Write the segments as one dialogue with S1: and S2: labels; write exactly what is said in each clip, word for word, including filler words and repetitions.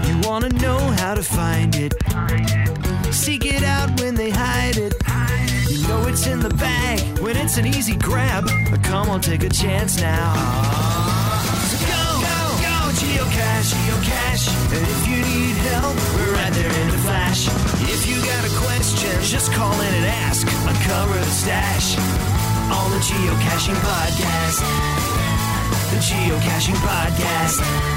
S1: You wanna know how to find it. Seek it out when they hide it. You know it's in the bag when it's an easy grab. Come on, take a chance now. So go, go, go, geocache, geocache. And if you need help, we're right there in a flash. If you got a question, just call in and ask. Uncover the stash on the Geocaching Podcast. The Geocaching Podcast.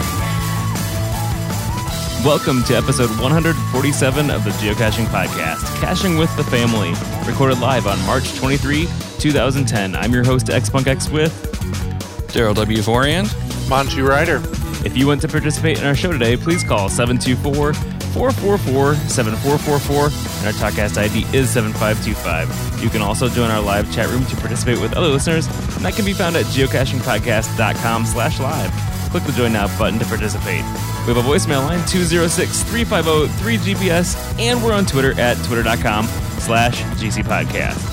S2: Welcome to episode one forty-seven of the Geocaching Podcast, Caching with the Family, recorded live on March twenty-third, twenty ten. I'm your host, XPunkX, with
S3: Daryl W. Forand,
S4: Monty Ryder.
S2: If you want to participate in our show today, please call seven two four, four four four, seven four four four, and our TalkCast I D is seven five two five. You can also join our live chat room to participate with other listeners, and that can be found at geocachingpodcast.com slash live. Click the Join Now button to participate. We have a voicemail line, two oh six, three five oh, three G P S, and we're on Twitter at twitter.com slash GCPodcast.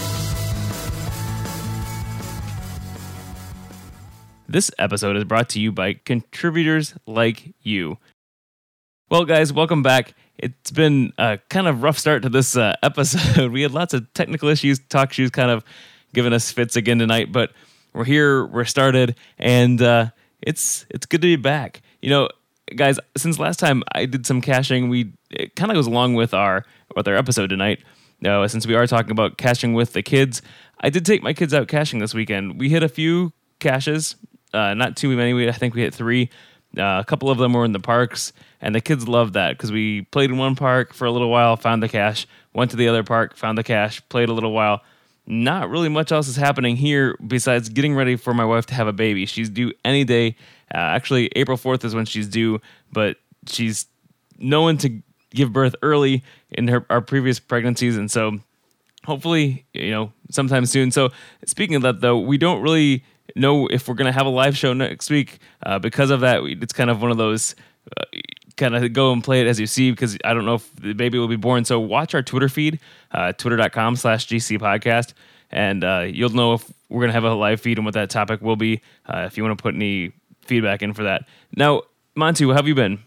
S2: This episode is brought to you by contributors like you. Well, guys, welcome back. It's been a kind of rough start to this uh, episode. We had lots of technical issues, talk shoes kind of giving us fits again tonight, but we're here, we're started, and uh, it's it's good to be back. You know, guys, since last time I did some caching, we it kind of goes along with our with our episode tonight. Uh, since we are talking about caching with the kids, I did take my kids out caching this weekend. We hit a few caches, uh, not too many. We, I think we hit three. Uh, a couple of them were in the parks, and the kids loved that because we played in one park for a little while, found the cache, went to the other park, found the cache, played a little while. Not really much else is happening here besides getting ready for my wife to have a baby. She's due any day. Uh, actually, April fourth is when she's due, but she's known to give birth early in her our previous pregnancies, and so hopefully, you know, sometime soon. So speaking of that, though, we don't really know if we're going to have a live show next week. Uh, because of that, it's kind of one of those uh, kind of go and play it as you see, because I don't know if the baby will be born. So watch our Twitter feed, uh, twitter.com slash GC podcast, and uh, you'll know if we're going to have a live feed and what that topic will be, uh, if you want to put any feedback in for that. Now, Monty, how have you been?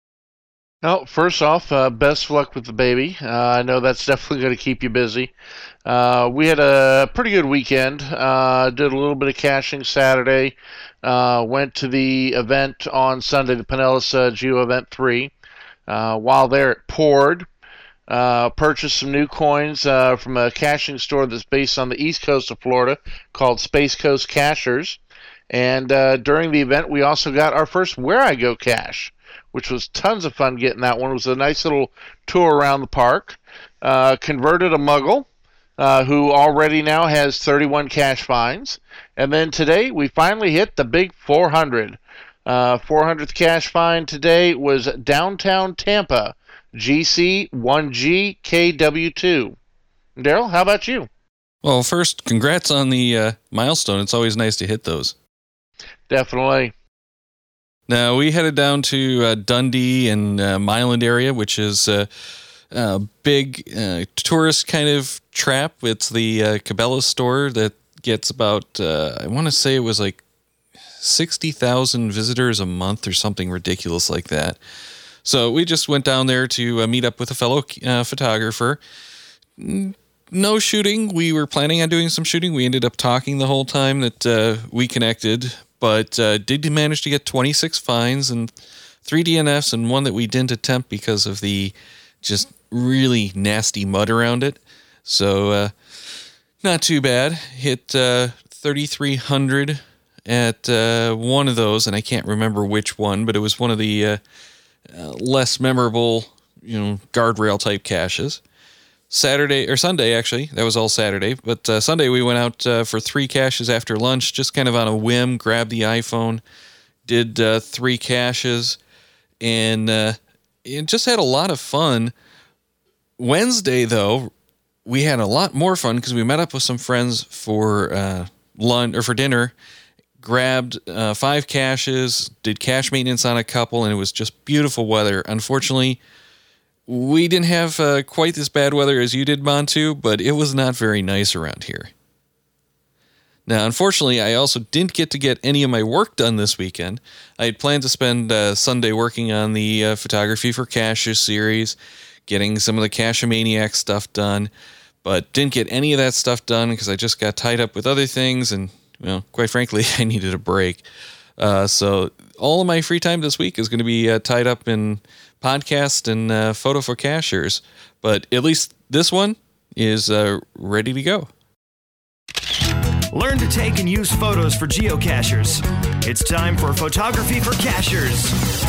S4: Oh, first off, uh, best of luck with the baby. Uh, I know that's definitely going to keep you busy. Uh, we had a pretty good weekend. Uh, did a little bit of caching Saturday. Uh, went to the event on Sunday, the Pinellas uh, Geo Event three. Uh, while there, it poured. Uh, purchased some new coins uh, from a caching store that's based on the east coast of Florida called Space Coast Cachers. And uh, during the event, we also got our first Where I Go cache, which was tons of fun getting that one. It was a nice little tour around the park. Uh, converted a Muggle, uh, who already now has thirty-one cache finds. And then today, we finally hit the big four hundred. Uh, four hundredth cache find today was downtown Tampa, G C one G K W two. Daryl, how about you?
S3: Well, first, congrats on the uh, milestone. It's always nice to hit those.
S4: Definitely.
S3: Now, we headed down to uh, Dundee and uh, Miland area, which is uh, a big uh, tourist kind of trap. It's the uh, Cabela's store that gets about, uh, I want to say it was like sixty thousand visitors a month or something ridiculous like that. So we just went down there to uh, meet up with a fellow uh, photographer. No shooting. We were planning on doing some shooting. We ended up talking the whole time that uh, we connected, but uh, did manage to get twenty-six finds and three D N Fs and one that we didn't attempt because of the just really nasty mud around it. So uh, not too bad. Hit uh, thirty-three hundred at uh, one of those, and I can't remember which one, but it was one of the uh, uh, less memorable, you know, guardrail type caches. Saturday, or Sunday, actually. That was all Saturday. But uh, Sunday, we went out uh, for three caches after lunch, just kind of on a whim, grabbed the iPhone, did uh, three caches, and uh, it just had a lot of fun. Wednesday, though, we had a lot more fun because we met up with some friends for uh, lunch or for dinner, grabbed uh, five caches, did cache maintenance on a couple, and it was just beautiful weather. Unfortunately, we didn't have uh, quite this bad weather as you did, Montu, but it was not very nice around here. Now, unfortunately, I also didn't get to get any of my work done this weekend. I had planned to spend uh, Sunday working on the uh, Photography for Caches series, getting some of the Cache-Maniac stuff done, but didn't get any of that stuff done because I just got tied up with other things, and, well, quite frankly, I needed a break. Uh, so all of my free time this week is going to be uh, tied up in podcast and uh, photo for cachers, but at least this one is uh, ready to go.
S1: Learn to take and use photos for geocachers. It's time for Photography for Cachers.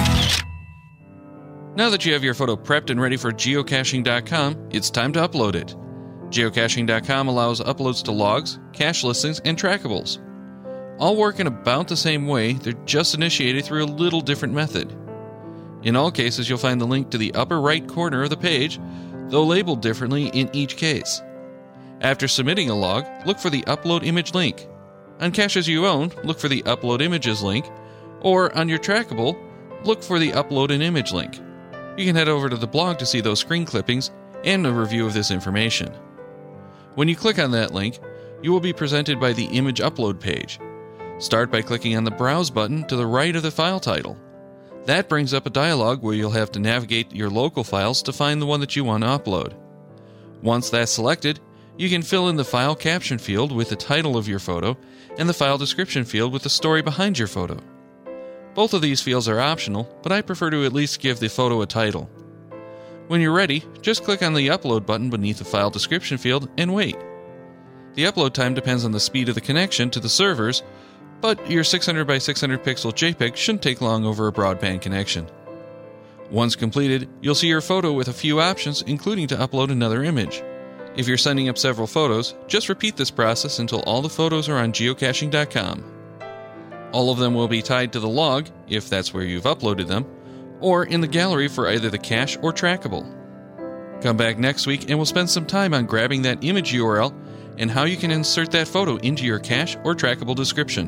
S3: Now that you have your photo prepped and ready for geocaching dot com, it's time to upload it. geocaching dot com allows uploads to logs, cache listings, and trackables. All work in about the same way, they're just initiated through a little different method. In all cases, you'll find the link to the upper right corner of the page, though labeled differently in each case. After submitting a log, look for the Upload Image link. On caches you own, look for the Upload Images link, or on your trackable, look for the Upload an Image link. You can head over to the blog to see those screen clippings and a review of this information. When you click on that link, you will be presented by the Image Upload page. Start by clicking on the Browse button to the right of the file title. That brings up a dialog where you'll have to navigate your local files to find the one that you want to upload. Once that's selected, you can fill in the file caption field with the title of your photo and the file description field with the story behind your photo. Both of these fields are optional, but I prefer to at least give the photo a title. When you're ready, just click on the Upload button beneath the file description field and wait. The upload time depends on the speed of the connection to the servers, but your six hundred by six hundred pixel JPEG shouldn't take long over a broadband connection. Once completed, you'll see your photo with a few options, including to upload another image. If you're sending up several photos, just repeat this process until all the photos are on geocaching dot com. All of them will be tied to the log, if that's where you've uploaded them, or in the gallery for either the cache or trackable. Come back next week and we'll spend some time on grabbing that image U R L and how you can insert that photo into your cache or trackable description.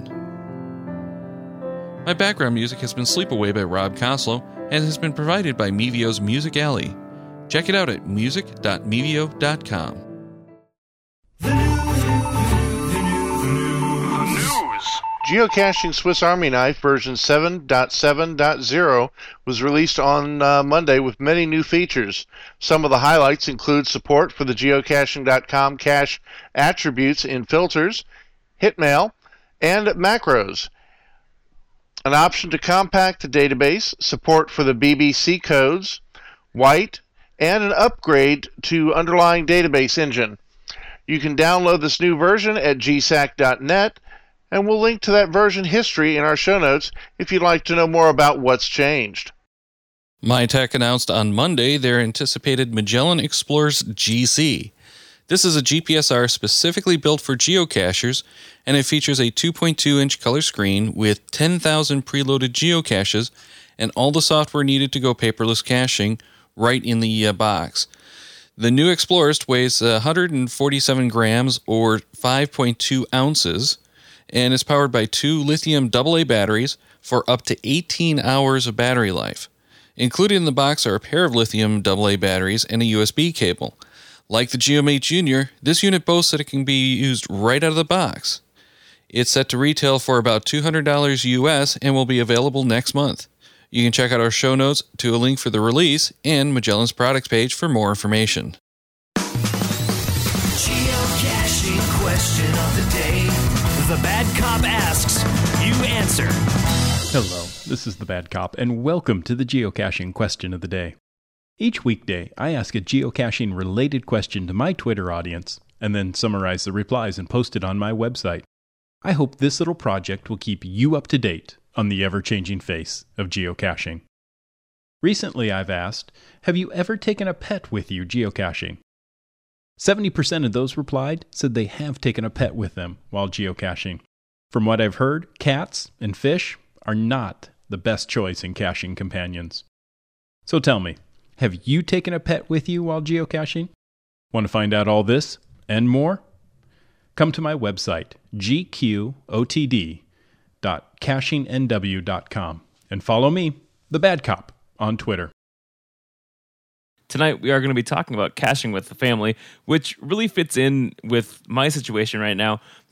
S3: My background music has been Sleepaway by Rob Coslow and has been provided by Mevio's Music Alley. Check it out at music dot mevio dot com.
S4: Geocaching Swiss Army Knife version seven point seven point zero was released on uh, Monday with many new features. Some of the highlights include support for the geocaching dot com cache attributes in filters, hitmail, and macros. An option to compact the database, support for the B B C codes, white, and an upgrade to underlying database engine. You can download this new version at g sac dot net, and we'll link to that version history in our show notes if you'd like to know more about what's changed.
S3: MyTech announced on Monday their anticipated Magellan Explorers G C. This is a G P S R specifically built for geocachers, and it features a two point two inch color screen with ten thousand preloaded geocaches and all the software needed to go paperless caching right in the uh, box. The new Explorers weighs one hundred forty-seven grams or five point two ounces and is powered by two lithium double A batteries for up to eighteen hours of battery life. Included in the box are a pair of lithium double A batteries and a U S B cable. Like the GeoMate Junior, this unit boasts that it can be used right out of the box. It's set to retail for about two hundred dollars U S and will be available next month. You can check out our show notes to a link for the release and Magellan's products page for more information.
S1: Geocaching question of the day. The Bad Cop asks, you answer.
S5: Hello, this is the Bad Cop, and welcome to the geocaching question of the day. Each weekday, I ask a geocaching-related question to my Twitter audience, and then summarize the replies and post it on my website. I hope this little project will keep you up to date on the ever-changing face of geocaching. Recently, I've asked, have you ever taken a pet with you geocaching? seventy percent of those replied said they have taken a pet with them while geocaching. From what I've heard, cats and fish are not the best choice in caching companions. So tell me, have you taken a pet with you while geocaching? Want to find out all this and more? Come to my website, g q o t d dot caching n w dot com, and follow me, the Bad Cop, on Twitter.
S2: Tonight, we are going to be talking about caching with the family, which really fits in with my situation right now.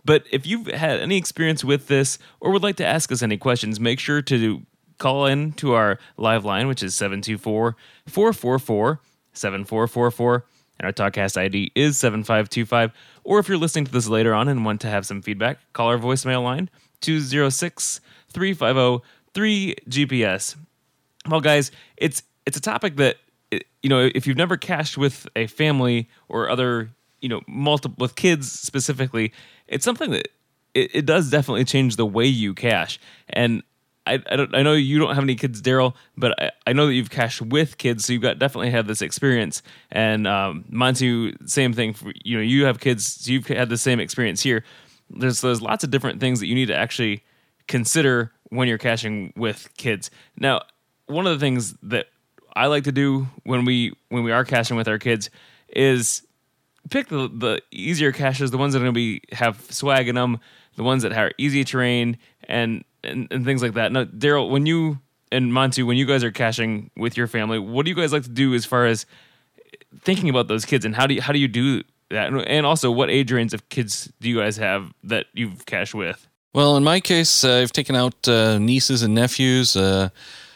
S2: But if you've had any experience with this or would like to ask us any questions, make sure to call in to our live line, which is seven two four, four four four, seven four four four, and our TalkCast I D is seven five two five. Or if you're listening to this later on and want to have some feedback, call our voicemail line, two oh six, three five oh, three G P S. Well, guys, it's it's a topic that, you know, if you've never cached with a family or other, you know, multiple with kids specifically, it's something that it, it does definitely change the way you cache. And I I, don't, I know you don't have any kids, Daryl, but I, I know that you've cached with kids, so you've got definitely had this experience. And um, Monty, same thing. For, you know, you have kids, so you've had the same experience here. There's there's lots of different things that you need to actually consider when you're caching with kids. Now, one of the things that I like to do when we when we are caching with our kids is pick the, the easier caches, the ones that are going to be have swag in them, the ones that are easy terrain, and, and, and things like that. Now, Daryl, when you and Monty, when you guys are caching with your family, what do you guys like to do as far as thinking about those kids, and how do you, how do you do that? And also, what age range of kids do you guys have that you've cached with?
S3: Well, in my case, uh, I've taken out uh, nieces and nephews, uh,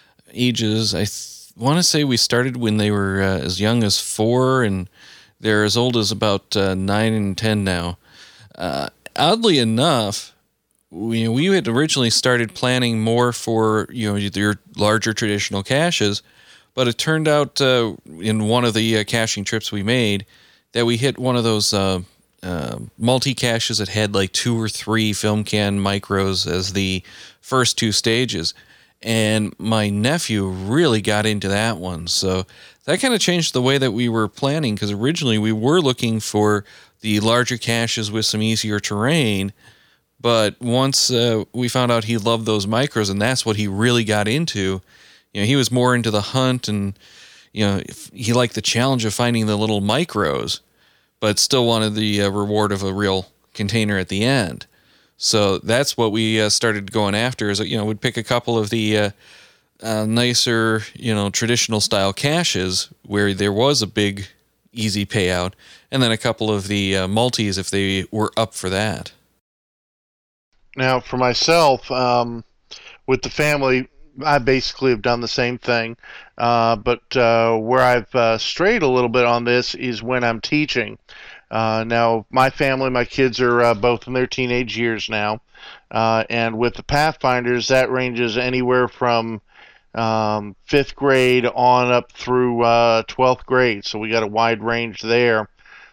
S3: ages, I th- want to say we started when they were uh, as young as four, and they're as old as about uh, nine and ten now. Uh, oddly enough, we, we had originally started planning more for, you know, your larger traditional caches, but it turned out uh, in one of the uh, caching trips we made that we hit one of those uh, uh, multi-caches that had like two or three film can micros as the first two stages. And my nephew really got into that one. So that kind of changed the way that we were planning, because originally we were looking for the larger caches with some easier terrain. But once uh, we found out he loved those micros, and that's what he really got into, you know, he was more into the hunt, and, you know, he liked the challenge of finding the little micros, but still wanted the uh, reward of a real container at the end. So that's what we uh, started going after, is, you know, we'd pick a couple of the uh, uh, nicer, you know, traditional style caches where there was a big, easy payout, and then a couple of the uh, multis if they were up for that.
S4: Now, for myself, um, with the family, I basically have done the same thing, uh, but uh, where I've uh, strayed a little bit on this is when I'm teaching. Uh, now, my family, my kids are uh, both in their teenage years now, uh, and with the Pathfinders, that ranges anywhere from um, fifth grade on up through uh, twelfth grade, so we got a wide range there.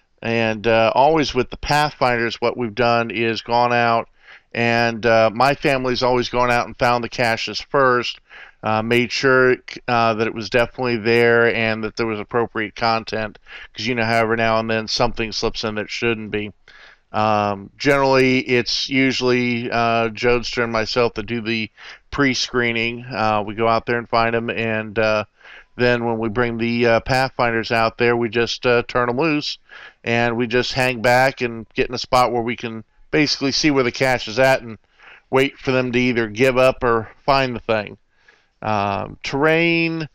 S4: And uh, always with the Pathfinders, what we've done is gone out, and uh, my family's always gone out and found the caches first, uh, made sure uh, that it was definitely there and that there was appropriate content, because, you know, how every now and then something slips in that shouldn't be. Um, generally, it's usually uh, Jodester and myself that do the pre-screening. Uh, we go out there and find them, and uh, then when we bring the uh, Pathfinders out there, we just uh, turn them loose, and we just hang back and get in a spot where we can basically see where the cache is at and wait for them to either give up or find the thing. Um, terrain,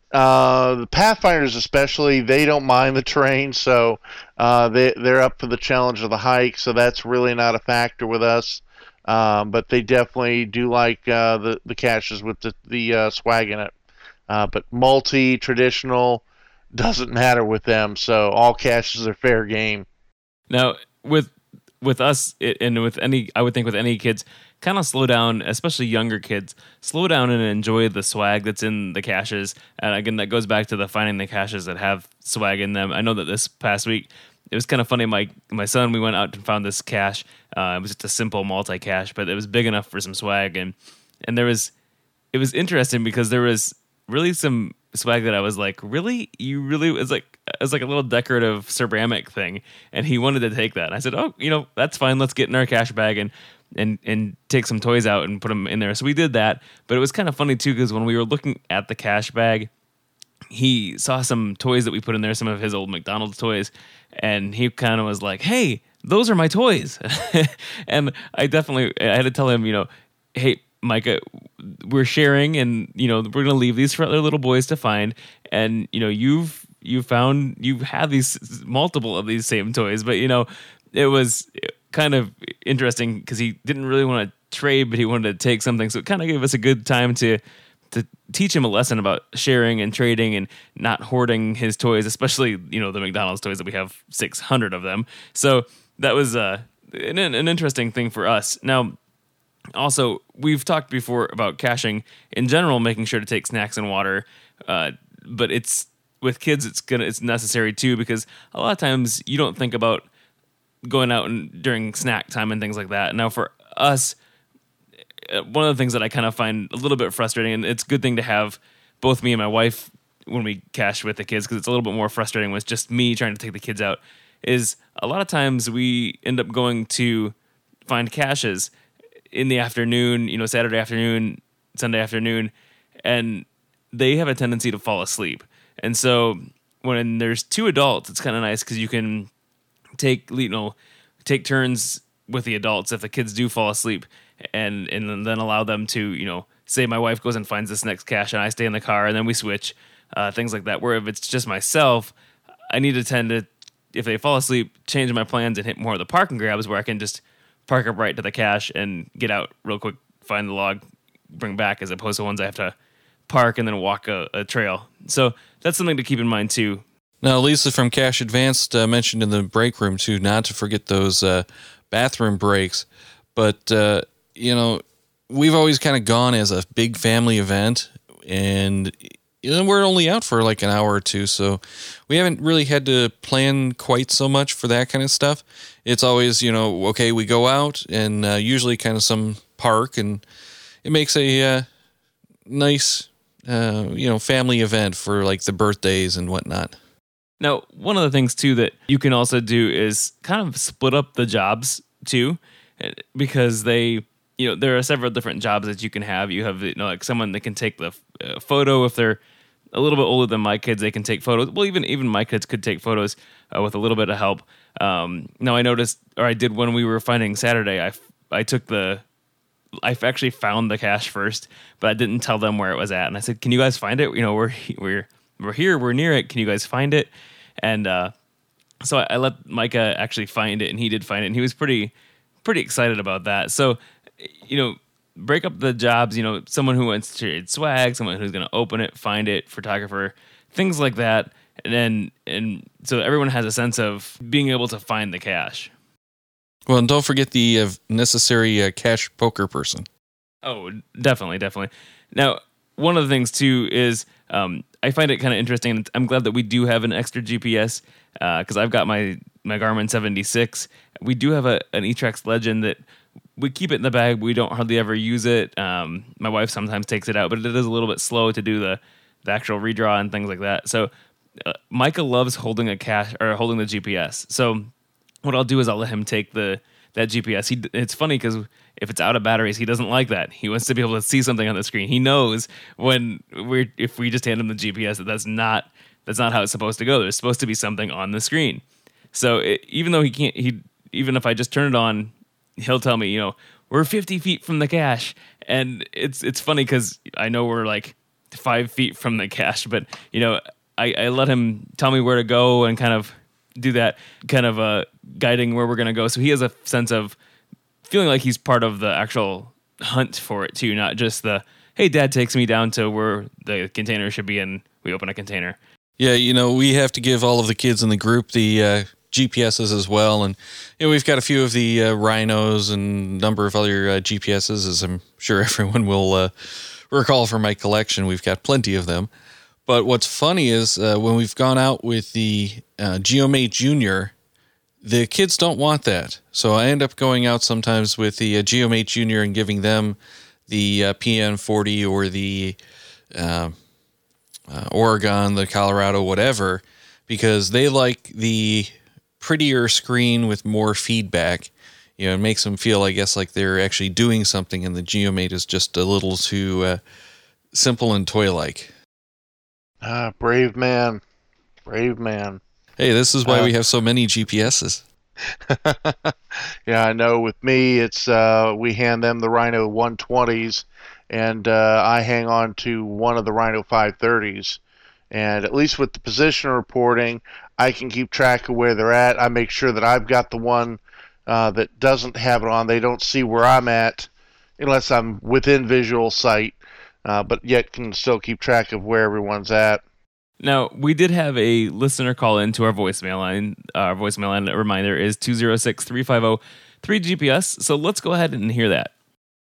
S4: uh, the Pathfinders especially, they don't mind the terrain, so uh, they, they're up for the challenge of the hike, so that's really not a factor with us. Um, but they definitely do like uh, the, the caches with the, the uh, swag in it. Uh, but multi, traditional, doesn't matter with them, so all caches are fair game.
S2: Now, with with us, it, and with any, I would think with any kids, kind of slow down, especially younger kids, slow down and enjoy the swag that's in the caches. And again, that goes back to the finding the caches that have swag in them. I know that this past week, it was kind of funny. My my son, we went out and found this cache. Uh, it was just a simple multi-cache, but it was big enough for some swag. And and there was, it was interesting because there was really some swag that I was like, really? You really, it was like, it was like a little decorative ceramic thing. And he wanted to take that. And I said, oh, you know, that's fine. Let's get in our cache bag and, and, and take some toys out and put them in there. So we did that. But it was kind of funny too, because when we were looking at the cache bag, he saw some toys that we put in there, some of his old McDonald's toys. And he kind of was like, hey, those are my toys. And I definitely, I had to tell him, you know, hey, Micah, we're sharing, and, you know, we're going to leave these for other little boys to find. And, you know, you've, you found, you've had these multiple of these same toys, but, you know, it was, kind of interesting because he didn't really want to trade, but he wanted to take something. So it kind of gave us a good time to to teach him a lesson about sharing and trading and not hoarding his toys, especially, you know, the McDonald's toys that we have six hundred of them. So that was uh, an, an interesting thing for us. Now, also, we've talked before about caching in general, making sure to take snacks and water, uh, but it's with kids, it's gonna it's necessary too, because a lot of times you don't think about going out and during snack time and things like that. Now, for us, one of the things that I kind of find a little bit frustrating, and it's a good thing to have both me and my wife when we cache with the kids, because it's a little bit more frustrating when it's just me trying to take the kids out, is a lot of times we end up going to find caches in the afternoon, you know, Saturday afternoon, Sunday afternoon, and they have a tendency to fall asleep. And so when there's two adults, it's kind of nice because you can take, you know, take turns with the adults if the kids do fall asleep, and and then allow them to, you know, say my wife goes and finds this next cache and I stay in the car and then we switch, uh, things like that. Where if it's just myself, I need to tend to, if they fall asleep, change my plans and hit more of the park and grabs where I can just park up right to the cache and get out real quick, find the log, bring back, as opposed to ones I have to park and then walk a, a trail. So that's something to keep in mind too.
S3: Now, Lisa from Cache Advanced uh, mentioned in the break room too, not to forget those uh, bathroom breaks. But, uh, you know, we've always kind of gone as a big family event, and you know, we're only out for like an hour or two, so we haven't really had to plan quite so much for that kind of stuff. It's always, you know, okay, we go out and uh, usually kind of some park, and it makes a uh, nice, uh, you know, family event for like the birthdays and whatnot.
S2: Now, one of the things too that you can also do is kind of split up the jobs too, because they, you know, there are several different jobs that you can have. You have, you know, like someone that can take the uh, photo. If they're a little bit older than my kids, they can take photos. Well, even even my kids could take photos uh, with a little bit of help. Um, now, I noticed, or I did when we were finding Saturday, I, I took the, I actually found the cache first, but I didn't tell them where it was at. And I said, can you guys find it? You know, we're we're we're here, we're near it. Can you guys find it? And uh, so I, I let Micah actually find it, and he did find it, and he was pretty pretty excited about that. So, you know, break up the jobs, you know, someone who wants to trade swag, someone who's going to open it, find it, photographer, things like that. And then, and so everyone has a sense of being able to find the cache.
S3: Well, and don't forget the uh, necessary uh, cache poker person.
S2: Oh, definitely, definitely. Now, one of the things too is um, I find it kind of interesting. And I'm glad that we do have an extra G P S because uh, I've got my, my Garmin seventy-six. We do have a an eTrex Legend that we keep it in the bag. We don't hardly ever use it. Um, my wife sometimes takes it out, but it is a little bit slow to do the, the actual redraw and things like that. So uh, Micah loves holding a cache or holding the G P S. So what I'll do is I'll let him take the that G P S. He, it's funny because if it's out of batteries, he doesn't like that. He wants to be able to see something on the screen. He knows when we're if we just hand him the G P S that that's not that's not how it's supposed to go. There's supposed to be something on the screen. So it, even though he can't, he even if I just turn it on, he'll tell me, you know, we're fifty feet from the cache, and it's it's funny because I know we're like five feet from the cache, but you know, I, I let him tell me where to go and kind of do that kind of uh, guiding where we're going to go. So he has a sense of feeling like he's part of the actual hunt for it too, not just the, hey, Dad takes me down to where the container should be and we open a container.
S3: Yeah, you know, we have to give all of the kids in the group the uh, G P S's as well. And you know, we've got a few of the uh, Rhinos and a number of other uh, G P S's, as I'm sure everyone will uh, recall from my collection. We've got plenty of them. But what's funny is uh, when we've gone out with the uh, GeoMate Junior, the kids don't want that. So I end up going out sometimes with the uh, GeoMate Junior and giving them the uh, P N forty or the uh, uh, Oregon, the Colorado, whatever, because they like the prettier screen with more feedback. You know, it makes them feel, I guess, like they're actually doing something, and the GeoMate is just a little too uh, simple and toy-like.
S4: Ah, brave man. Brave man.
S3: Hey, this is why
S4: uh,
S3: we have so many G P S's.
S4: Yeah, I know. With me, it's uh, we hand them the Rhino one twenties, and uh, I hang on to one of the Rhino five thirties. And at least with the position reporting, I can keep track of where they're at. I make sure that I've got the one uh, that doesn't have it on. They don't see where I'm at unless I'm within visual sight, uh, but yet can still keep track of where everyone's at.
S2: Now, we did have a listener call into our voicemail line. Our voicemail line, a reminder, is two oh six, three five zero, three G P S. So let's go ahead and hear that.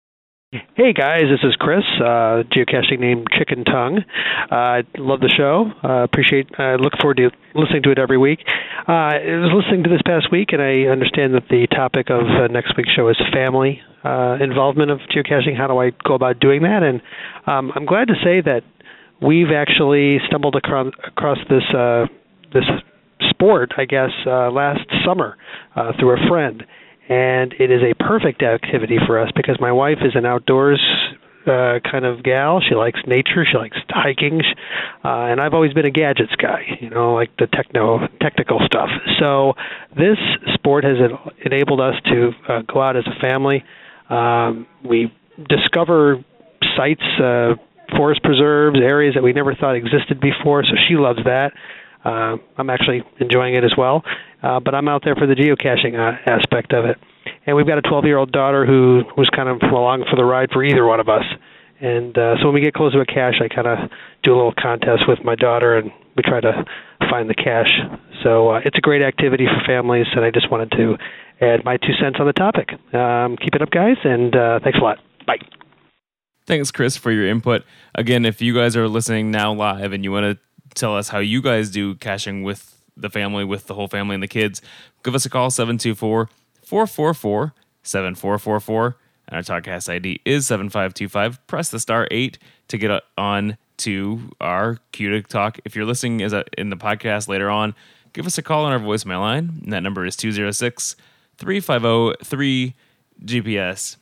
S6: Hey guys, this is Chris, uh, geocaching name Chicken Tongue. I uh, love the show. Uh, appreciate. I uh, look forward to listening to it every week. Uh, I was listening to this past week, and I understand that the topic of uh, next week's show is family uh, involvement of geocaching. How do I go about doing that? And um, I'm glad to say that we've actually stumbled across, across this uh, this sport, I guess, uh, last summer uh, through a friend. And it is a perfect activity for us because my wife is an outdoors uh, kind of gal. She likes nature. She likes hiking. Uh, and I've always been a gadgets guy, you know, like the techno technical stuff. So this sport has enabled us to uh, go out as a family. Um, we discover sites, uh, forest preserves, areas that we never thought existed before. So she loves that. Uh, I'm actually enjoying it as well, uh, but I'm out there for the geocaching uh, aspect of it. And we've got a twelve-year-old daughter who who's kind of along for the ride for either one of us. And uh, so when we get close to a cache, I kind of do a little contest with my daughter, and we try to find the cache. So uh, it's a great activity for families, and I just wanted to add my two cents on the topic. Um, keep it up, guys, and uh, thanks a lot. Bye.
S2: Thanks, Chris, for your input. Again, if you guys are listening now live and you want to tell us how you guys do caching with the family, with the whole family and the kids, give us a call, seven two four, four four four, seven four four four. And our TalkCast I D is seven five two five. Press the star eight to get on to our queue to talk. If you're listening as a, in the podcast later on, give us a call on our voicemail line. And that number is two oh six, three five zero, three G P S.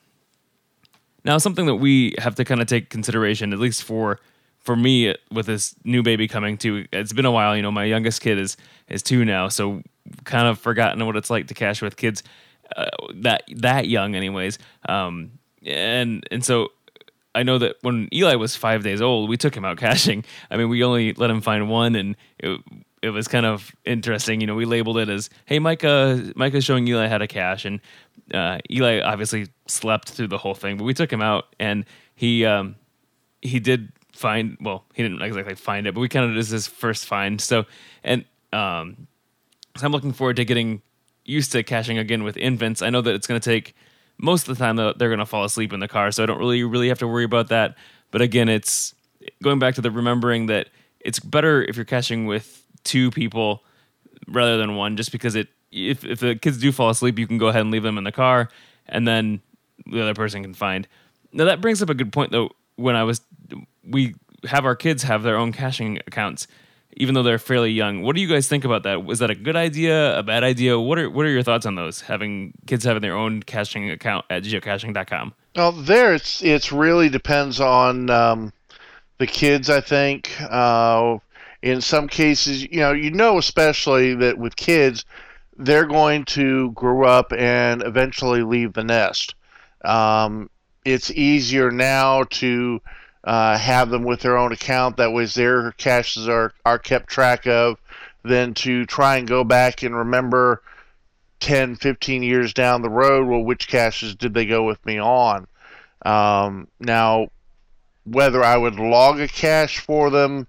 S2: Now, something that we have to kind of take consideration, at least for For me, with this new baby coming too, it's been a while. You know, my youngest kid is is two now, so kind of forgotten what it's like to cache with kids uh, that that young, anyways. Um, and and so I know that when Eli was five days old, we took him out caching. I mean, we only let him find one, and it it was kind of interesting. You know, we labeled it as, "Hey, Micah, Micah's showing Eli how to cache," and uh, Eli obviously slept through the whole thing. But we took him out, and he um, he did. find well he didn't exactly find it, but we counted it as his first find. So and um so I'm looking forward to getting used to caching again with infants. I know that it's going to take most of the time that they're going to fall asleep in the car, so I don't really really have to worry about that. But again, it's going back to the remembering that it's better if you're caching with two people rather than one, just because it if if the kids do fall asleep, you can go ahead and leave them in the car, and then the other person can find. Now that brings up a good point though. When I was we have our kids have their own caching accounts, even though they're fairly young. What do you guys think about that? Was that a good idea, a bad idea? What are what are your thoughts on those? Having kids having their own caching account at geocaching dot com?
S4: Well, there it's it's really depends on um, the kids. I think uh, in some cases, you know, you know, especially that with kids, they're going to grow up and eventually leave the nest. Um, it's easier now to Uh, have them with their own account. That way their caches are, are kept track of, than to try and go back and remember ten, fifteen years down the road, well, which caches did they go with me on? Um, now, whether I would log a cache for them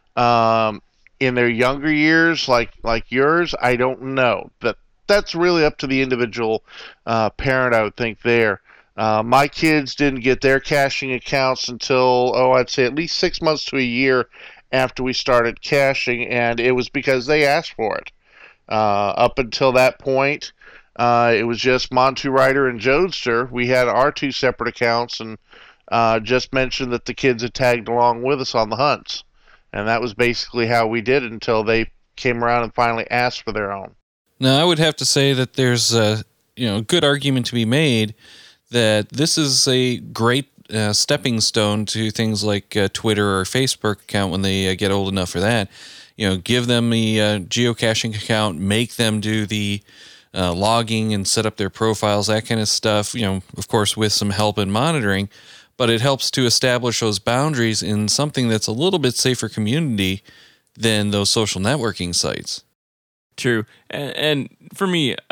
S4: um, in their younger years, like like yours, I don't know. But that's really up to the individual uh, parent, I would think, there. Uh, my kids didn't get their caching accounts until, oh, I'd say at least six months to a year after we started caching, and it was because they asked for it. Uh, up until that point, uh, it was just Montu Rider and Jodester. We had our two separate accounts, and uh, just mentioned that the kids had tagged along with us on the hunts. And that was basically how we did it until they came around and finally asked for their own.
S3: Now, I would have to say that there's a you know good argument to be made that this is a great uh, stepping stone to things like uh, Twitter or Facebook account when they uh, get old enough for that. You know, give them the uh, geocaching account, make them do the uh, logging and set up their profiles, that kind of stuff, you know, of course, with some help and monitoring. But it helps to establish those boundaries in something that's a little bit safer community than those social networking sites.
S2: True. And, and for me, I,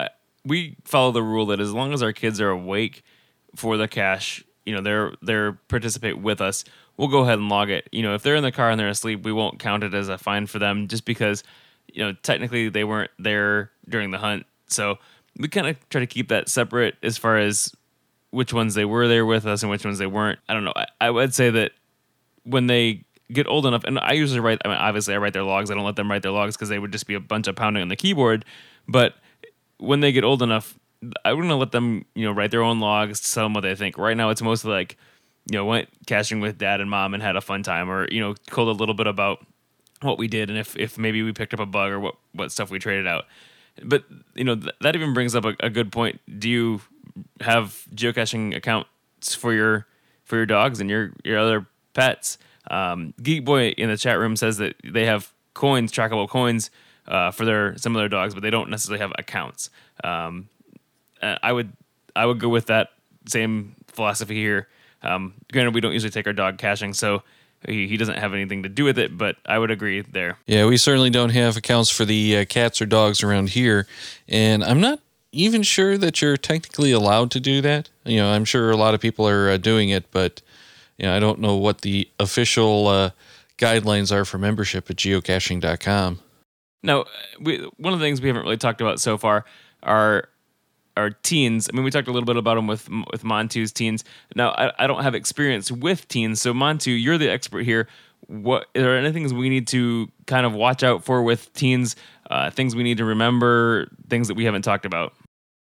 S2: we follow the rule that as long as our kids are awake for the cache, you know, they're they're participate with us, we'll go ahead and log it. You know, if they're in the car and they're asleep, we won't count it as a fine for them, just because, you know, technically they weren't there during the hunt. So we kind of try to keep that separate as far as which ones they were there with us and which ones they weren't. I don't know. I, I would say that when they get old enough, and I usually write, I mean, obviously I write their logs. I don't let them write their logs because they would just be a bunch of pounding on the keyboard. But when they get old enough, I wouldn't let them, you know, write their own logs, tell them what they think. Right now, it's mostly like, you know, went caching with dad and mom and had a fun time, or, you know, told a little bit about what we did and if, if maybe we picked up a bug or what, what stuff we traded out. But, you know, th- that even brings up a, a good point. Do you have geocaching accounts for your for your dogs and your, your other pets? Um, Geek Boy in the chat room says that they have coins, trackable coins, uh, for their some of their dogs, but they don't necessarily have accounts. Um, I would I would go with that same philosophy here. Um, granted, we don't usually take our dog caching, so he, he doesn't have anything to do with it, but I would agree there.
S3: Yeah, we certainly don't have accounts for the uh, cats or dogs around here, and I'm not even sure that you're technically allowed to do that. You know, I'm sure a lot of people are uh, doing it, but you know, I don't know what the official uh, guidelines are for membership at geocaching dot com.
S2: Now, we, one of the things we haven't really talked about so far are our teens. I mean, we talked a little bit about them with with Montu's teens. Now, I, I don't have experience with teens, so Montu, you're the expert here. What are there any things we need to kind of watch out for with teens? Uh, things we need to remember, things that we haven't talked about?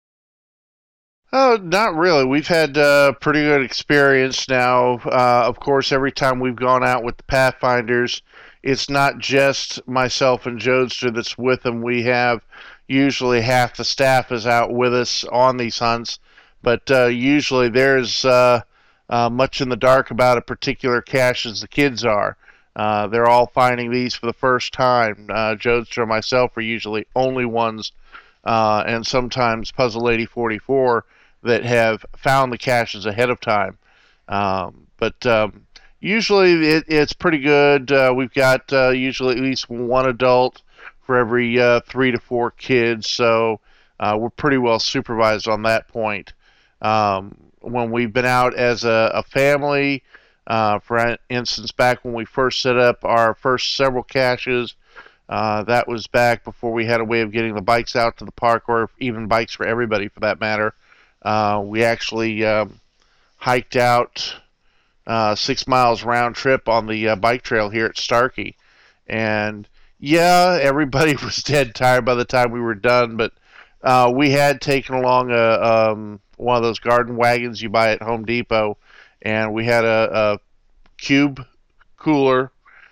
S4: Oh, not really. We've had uh, pretty good experience now. Uh, of course, every time we've gone out with the Pathfinders, it's not just myself and Jodester that's with them. We have usually half the staff is out with us on these hunts, but uh, usually there's uh, uh, much in the dark about a particular cache as the kids are. Uh, they're all finding these for the first time. Uh, Jodester and myself are usually only ones, uh, and sometimes Puzzle Lady forty-four that have found the caches ahead of time. Um, but um, usually it, it's pretty good. Uh, we've got uh, usually at least one adult for every uh, three to four kids, so uh, we're pretty well supervised on that point. Um, when we've been out as a, a family, uh, for instance, back when we first set up our first several caches, uh, that was back before we had a way of getting the bikes out to the park, or even bikes for everybody for that matter. Uh, we actually um, hiked out uh, six miles round trip on the uh, bike trail here at Starkey. And yeah, everybody was dead tired by the time we were done, but uh, we had taken along a, um, one of those garden wagons you buy at Home Depot, and we had a, a cube cooler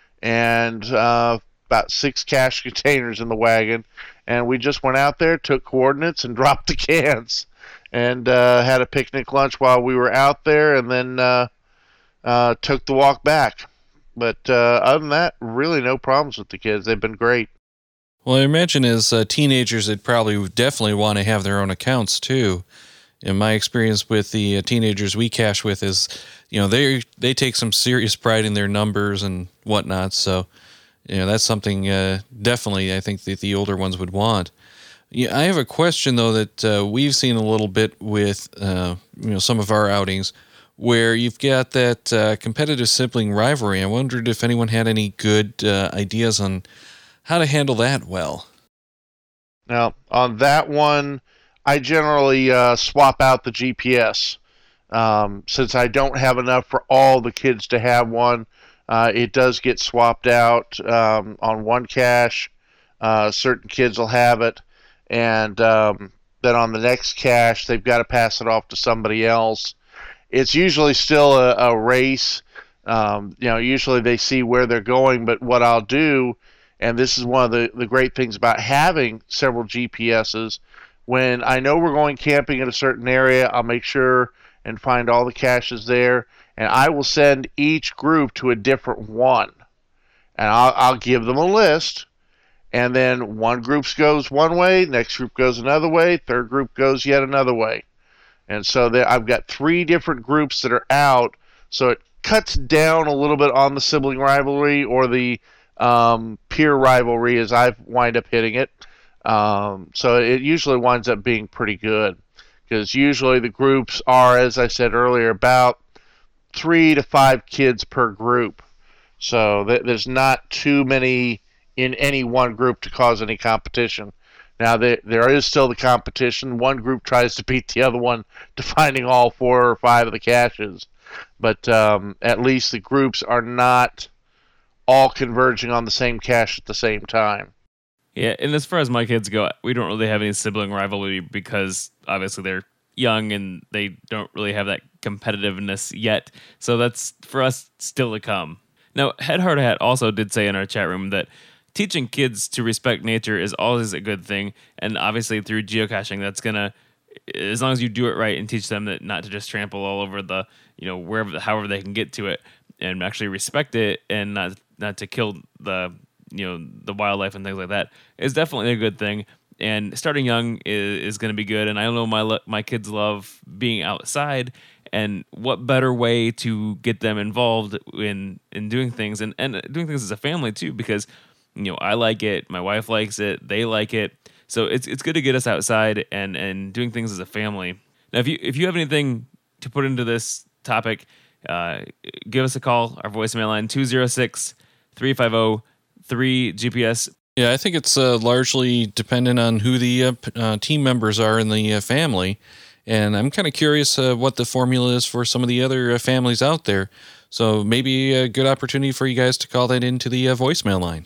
S4: and uh, about six cache containers in the wagon, and we just went out there, took coordinates, and dropped the cans. And uh, had a picnic lunch while we were out there, and then uh, uh, took the walk back. But uh, other than that, really no problems with the kids. They've been great.
S3: Well, I imagine as uh, teenagers, they'd probably definitely want to have their own accounts too. In my experience with the uh, teenagers we cache with is, you know, they they take some serious pride in their numbers and whatnot. So, you know, that's something uh, definitely I think that the older ones would want. Yeah, I have a question though that uh, we've seen a little bit with uh, you know some of our outings, where you've got that uh, competitive sibling rivalry. I wondered if anyone had any good uh, ideas on how to handle that well.
S4: Now, on that one, I generally uh, swap out the G P S. Um, since I don't have enough for all the kids to have one, uh, it does get swapped out um, on one cache. Uh, certain kids will have it. And um, then on the next cache, they've got to pass it off to somebody else. It's usually still a, a race. Um, you know, usually they see where they're going, but what I'll do, and this is one of the, the great things about having several G P S's, when I know we're going camping in a certain area, I'll make sure and find all the caches there, and I will send each group to a different one. And I'll, I'll give them a list. And then one group goes one way, next group goes another way, third group goes yet another way. And so there, I've got three different groups that are out, so it cuts down a little bit on the sibling rivalry or the um, peer rivalry as I wind up hitting it. Um, so it usually winds up being pretty good, because usually the groups are, as I said earlier, about three to five kids per group. So th- there's not too many in any one group to cause any competition. Now, there, there is still the competition. One group tries to beat the other one to finding all four or five of the caches. But um, at least the groups are not all converging on the same cache at the same time.
S2: Yeah, and as far as my kids go, we don't really have any sibling rivalry because obviously they're young and they don't really have that competitiveness yet. So that's, for us, still to come. Now, Head Hard Hat also did say in our chat room that teaching kids to respect nature is always a good thing, and obviously through geocaching, that's gonna, as long as you do it right and teach them that not to just trample all over the, you know, wherever, however they can get to it, and actually respect it, and not not to kill the, you know, the wildlife and things like that, is definitely a good thing. And starting young is, is going to be good. And I know my my kids love being outside, and what better way to get them involved in in doing things and and doing things as a family too, because, you know, I like it, my wife likes it, they like it. So it's it's good to get us outside and, and doing things as a family. Now, if you if you have anything to put into this topic, uh, give us a call. Our voicemail line, two oh six, three five oh, three G P S.
S3: Yeah, I think it's uh, largely dependent on who the uh, p- uh, team members are in the uh, family. And I'm kind of curious uh, what the formula is for some of the other uh, families out there. So maybe a good opportunity for you guys to call that into the uh, voicemail line.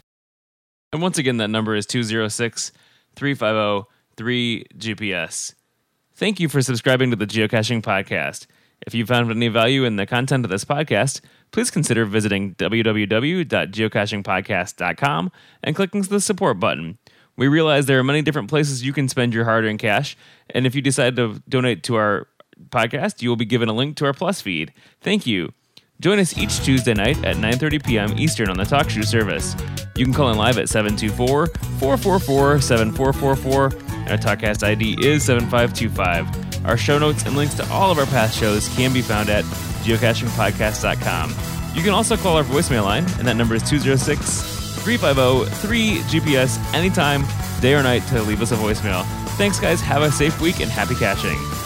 S2: And once again, that number is two oh six, three five oh, three G P S. Thank you for subscribing to the Geocaching Podcast. If you found any value in the content of this podcast, please consider visiting w w w dot geocaching podcast dot com and clicking the support button. We realize there are many different places you can spend your hard-earned cash, and if you decide to donate to our podcast, you will be given a link to our Plus feed. Thank you. Join us each Tuesday night at nine thirty p.m. Eastern on the TalkShoe service. You can call in live at seven two four, four four four, seven four four four, and our TalkCast I D is seven five two five. Our show notes and links to all of our past shows can be found at geocaching podcast dot com. You can also call our voicemail line, and that number is two oh six, three five oh, three G P S anytime, day or night, to leave us a voicemail. Thanks, guys. Have a safe week and happy caching.